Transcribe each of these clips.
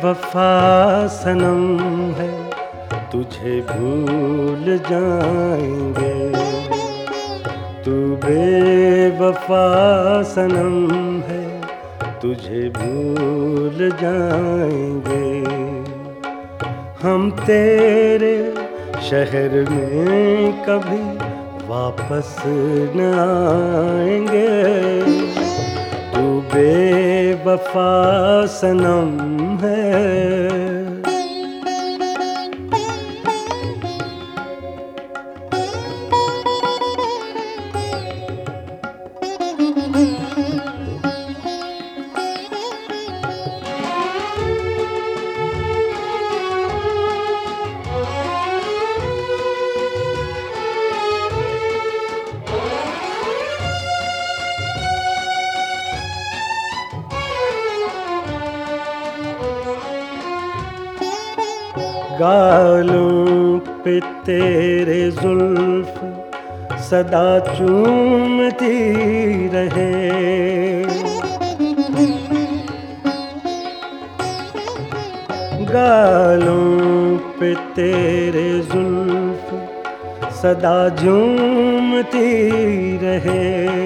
बेवफा सनम है, तुझे भूल जाएंगे। तू बेवफा सनम है, तुझे भूल जाएंगे। हम तेरे शहर में कभी वापस न आएंगे। तू बेवफा सनम है। गालों पे तेरे जुल्फ सदा चूमती रहे। गालों पे तेरे जुल्फ सदा झूमती रहे।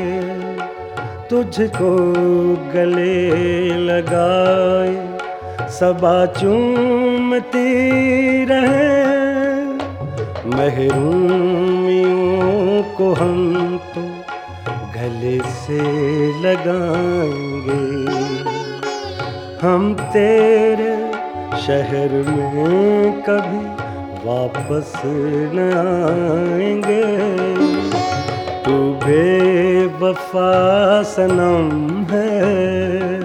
तुझको गले लगाए सबा चूमती रहे। महरूमियों को हम तो गले से लगाएंगे। हम तेरे शहर में कभी वापस न आएंगे। तू बेवफा सनम है।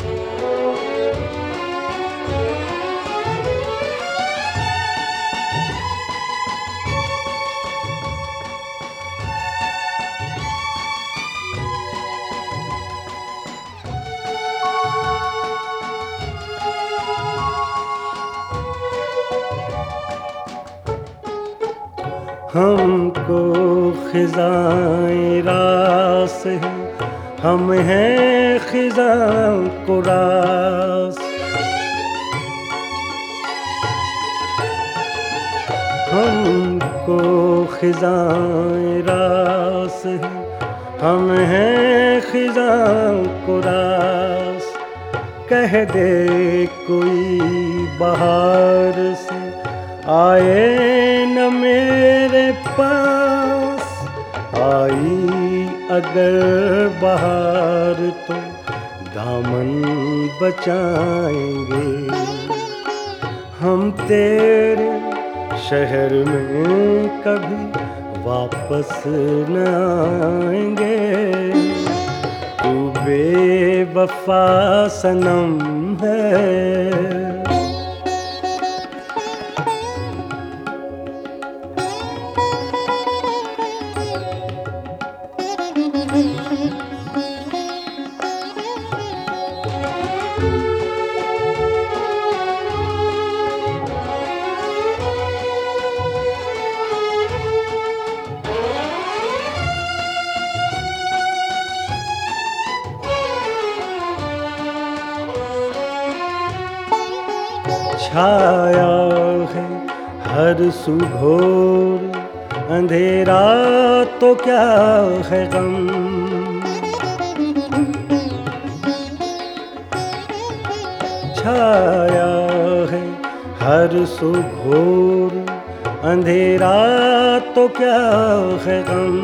हमको खिज़ाएं रास है, हम हैं खिज़ां को रास। हमको खिज़ाएं रास है, हम हैं खिज़ां को रास। कह दे कोई बहार से आए न मेरे पास। आई अगर बहार तो दामन बचाएंगे। हम तेरे शहर में कभी वापस न आएंगे। तू बेवफा सनम है। छाया है हर सू घोर अंधेरा तो क्या है गम। छाया है हर सू घोर अंधेरा तो क्या है गम।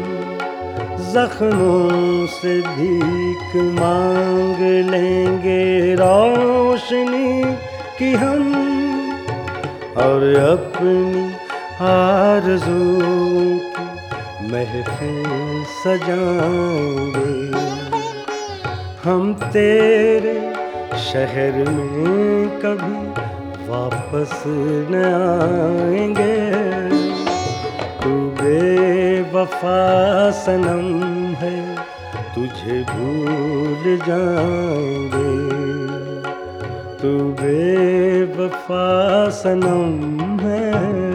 जख्मों से भीख मांग लेंगे रोशनी कि हम, और अपनी आरज़ू की महफिल सजाएंगे। हम तेरे शहर में कभी वापस न आएंगे। तू बेवफा सनम है, तुझे भूल जाएंगे। तू बेवफा सनम है।